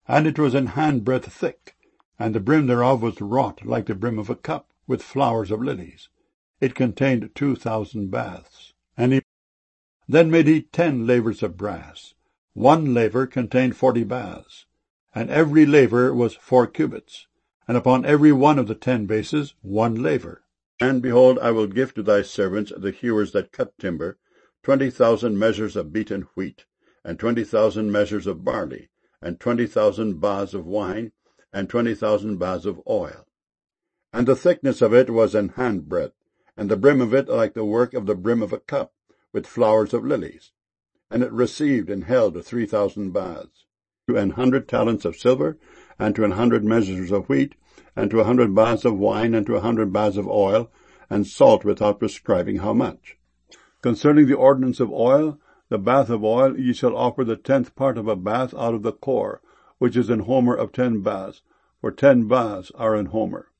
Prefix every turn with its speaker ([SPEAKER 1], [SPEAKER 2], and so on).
[SPEAKER 1] And it was an handbreadth thick, and the brim thereof was wrought like the brim of a cup, with flowers of lilies. It contained 2,000 baths. Then made he 10 lavers of brass. One laver contained 40 baths, and every laver was 4 cubits, and upon every one of the 10 bases 1 laver. And behold, I will give to thy servants the hewers that cut timber 20,000 measures of beaten wheat, and 20,000 measures of barley, and 20,000 baths of wine, and 20,000 baths of oil. And the thickness of it was an handbreadth, and the brim of it like the work of the brim of a cup, with flowers of lilies. And it received and held 3,000 baths, to 100 talents of silver, and to 100 measures of wheat, and to 100 baths of wine, and to 100 baths of oil, and salt without prescribing how much. Concerning the ordinance of oil, the bath of oil ye shall offer the 10th part of a bath out of the core, which is an homer of 10 baths, for 10 baths are an homer.